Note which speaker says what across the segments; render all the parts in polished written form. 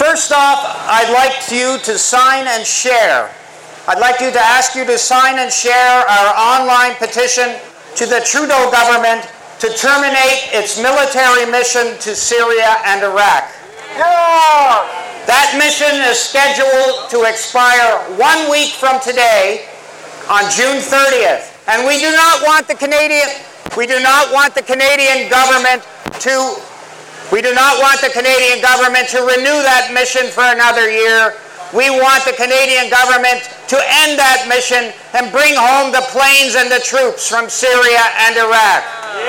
Speaker 1: First off, I'd like you to sign and share. I'd like to ask you to sign and share our online petition to the Trudeau government to terminate its military mission to Syria and Iraq.
Speaker 2: Yeah!
Speaker 1: That mission is scheduled to expire 1 week from today on June 30th. And we do not want the Canadian government to renew that mission for another year. We want the Canadian government to end that mission and bring home the planes and the troops from Syria and Iraq.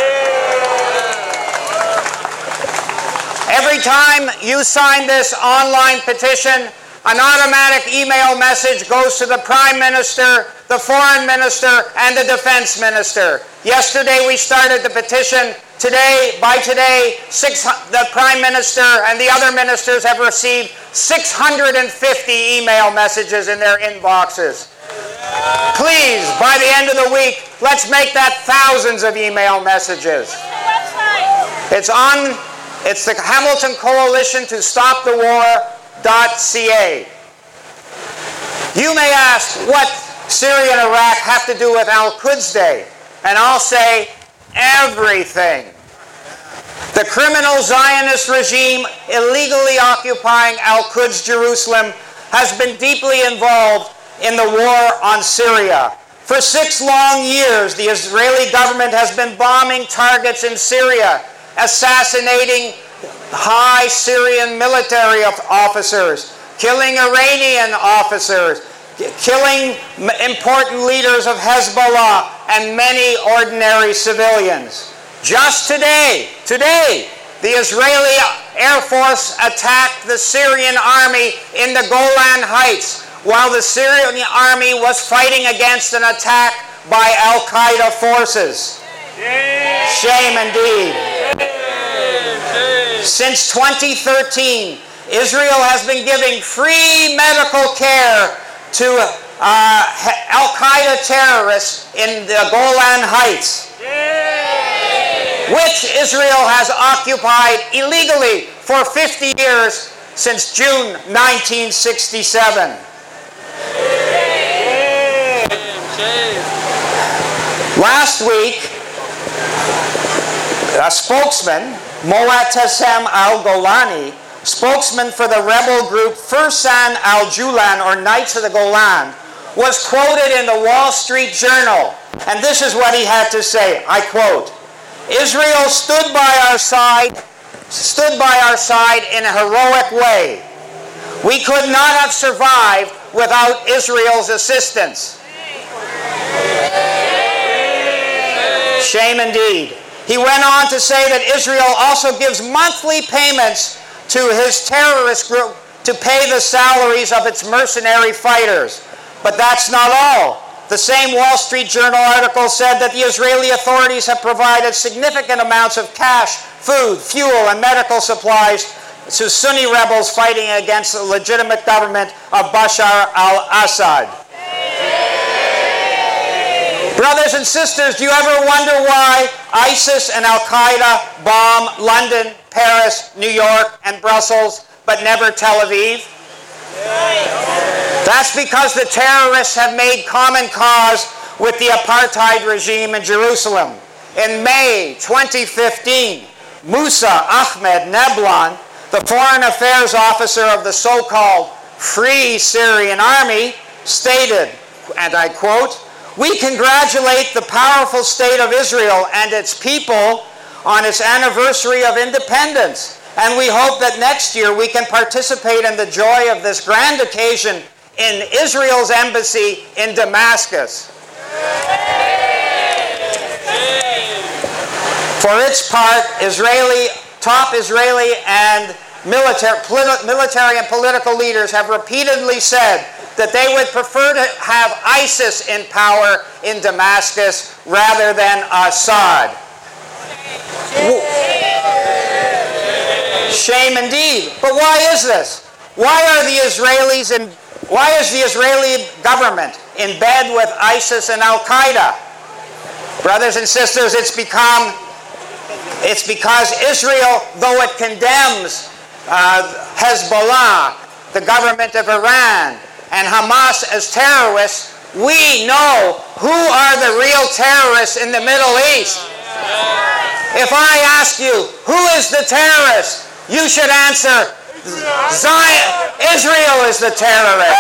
Speaker 1: Every time you sign this online petition, an automatic email message goes to the Prime Minister, the Foreign Minister, and the Defense Minister. Yesterday we started the petition. By today, the Prime Minister and the other ministers have received 650 email messages in their inboxes. Please, by the end of the week, let's make that thousands of email messages. It's the Hamilton Coalition to Stop the War.ca. You may ask, what Syria and Iraq have to do with Al-Quds Day? And I'll say, everything. The criminal Zionist regime illegally occupying Al-Quds, Jerusalem, has been deeply involved in the war on Syria. For 6 long years, the Israeli government has been bombing targets in Syria, assassinating high Syrian military officers, killing Iranian officers, killing important leaders of Hezbollah and many ordinary civilians. Just today, the Israeli Air Force attacked the Syrian army in the Golan Heights while the Syrian army was fighting against an attack by Al-Qaeda forces. Shame indeed. Since 2013, Israel has been giving free medical care to Al-Qaeda terrorists in the Golan Heights, which Israel has occupied illegally for 50 years since June 1967. Last week, a spokesman, Moatasem Al-Golani, spokesman for the rebel group Fursan Al-Julan, or Knights of the Golan, was quoted in the Wall Street Journal. And this is what he had to say, I quote, "Israel stood by our side in a heroic way. We could not have survived without Israel's assistance." Shame indeed. He went on to say that Israel also gives monthly payments to his terrorist group to pay the salaries of its mercenary fighters. But that's not all. The same Wall Street Journal article said that the Israeli authorities have provided significant amounts of cash, food, fuel, and medical supplies to Sunni rebels fighting against the legitimate government of Bashar al-Assad. Brothers and sisters, do you ever wonder why ISIS and Al-Qaeda bomb London, Paris, New York, and Brussels, but never Tel Aviv? That's because the terrorists have made common cause with the apartheid regime in Jerusalem. In May 2015, Musa Ahmed Neblan, the foreign affairs officer of the so-called Free Syrian Army, stated, and I quote, "We congratulate the powerful state of Israel and its people on its anniversary of independence, and we hope that next year we can participate in the joy of this grand occasion in Israel's embassy in Damascus." For its part, top Israeli and military and political leaders have repeatedly said that they would prefer to have ISIS in power in Damascus rather than Assad. Shame indeed. But why is this? Why is the Israeli government in bed with ISIS and Al-Qaeda? Brothers and sisters, it's because Israel, though it condemns Hezbollah, the government of Iran, and Hamas as terrorists, we know who are the real terrorists in the Middle East. If I ask you, who is the terrorist, you should answer, Israel is the terrorist.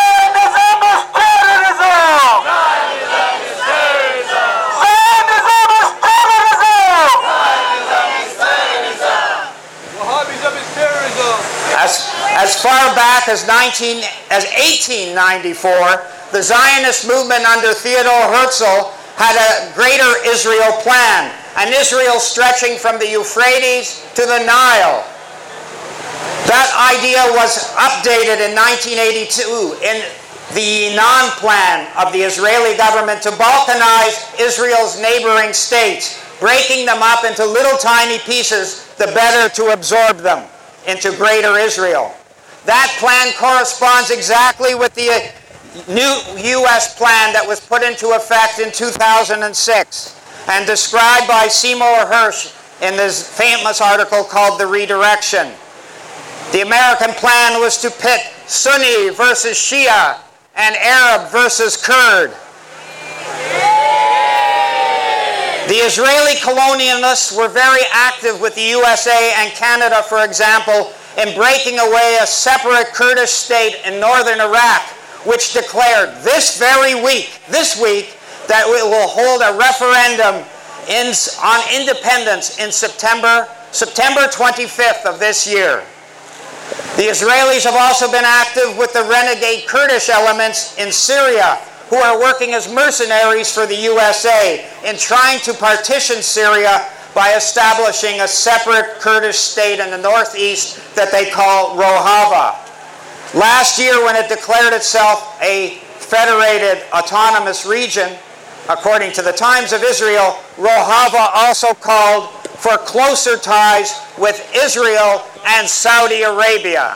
Speaker 1: As far back as 1894, the Zionist movement under Theodore Herzl had a greater Israel plan, an Israel stretching from the Euphrates to the Nile. That idea was updated in 1982 in the Yinon plan of the Israeli government to balkanize Israel's neighboring states, breaking them up into little tiny pieces, the better to absorb them into greater Israel. That plan corresponds exactly with the new U.S. plan that was put into effect in 2006 and described by Seymour Hersh in this famous article called The Redirection. The American plan was to pit Sunni versus Shia and Arab versus Kurd. The Israeli colonialists were very active with the USA and Canada, for example, in breaking away a separate Kurdish state in northern Iraq, which declared this week, that it will hold a referendum on independence in September 25th of this year. The Israelis have also been active with the renegade Kurdish elements in Syria, who are working as mercenaries for the USA in trying to partition Syria by establishing a separate Kurdish state in the northeast that they call Rojava. Last year, when it declared itself a federated autonomous region, according to the Times of Israel, Rojava also called for closer ties with Israel and Saudi Arabia.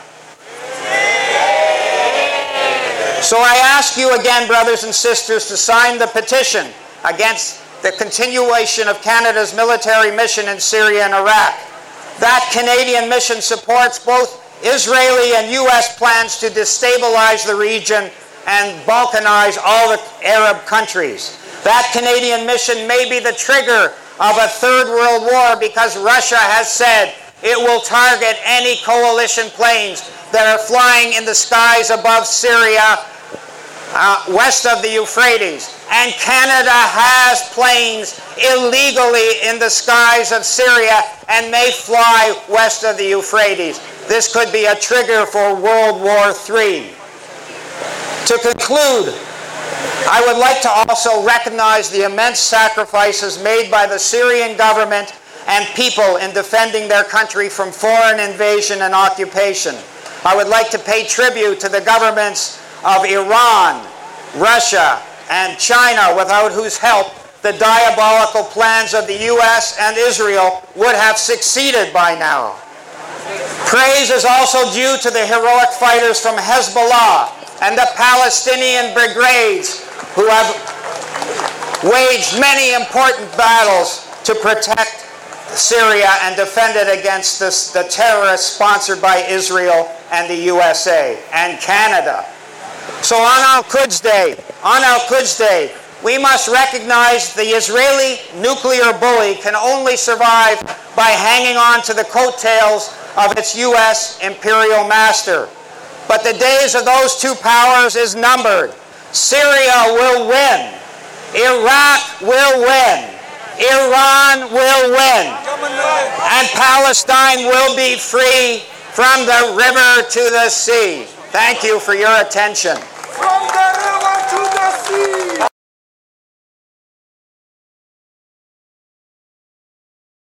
Speaker 1: So I ask you again, brothers and sisters, to sign the petition against the continuation of Canada's military mission in Syria and Iraq. That Canadian mission supports both Israeli and U.S. plans to destabilize the region and balkanize all the Arab countries. That Canadian mission may be the trigger of a third world war because Russia has said it will target any coalition planes that are flying in the skies above Syria, west of the Euphrates. And Canada has planes illegally in the skies of Syria and may fly west of the Euphrates. This could be a trigger for World War III. To conclude, I would like to also recognize the immense sacrifices made by the Syrian government and people in defending their country from foreign invasion and occupation. I would like to pay tribute to the governments of Iran, Russia, and China, without whose help the diabolical plans of the U.S. and Israel would have succeeded by now. Praise is also due to the heroic fighters from Hezbollah and the Palestinian brigades who have waged many important battles to protect Syria and defend it against the terrorists sponsored by Israel and the USA and Canada. So on Al-Quds Day, we must recognize the Israeli nuclear bully can only survive by hanging on to the coattails of its U.S. imperial master. But the days of those two powers is numbered. Syria will win. Iraq will win. Iran will win. And Palestine will be free from the river to the sea. Thank you for your attention.